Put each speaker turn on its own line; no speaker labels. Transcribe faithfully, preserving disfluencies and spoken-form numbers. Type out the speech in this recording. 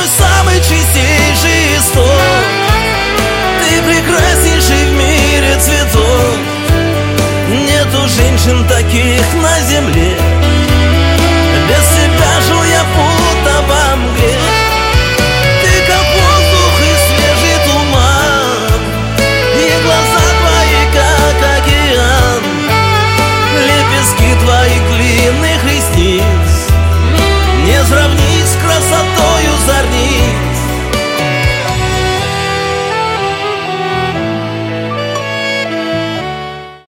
мой самый чистейший исток. Ты прекраснейший в мире цветов. Нету женщин таких на земле.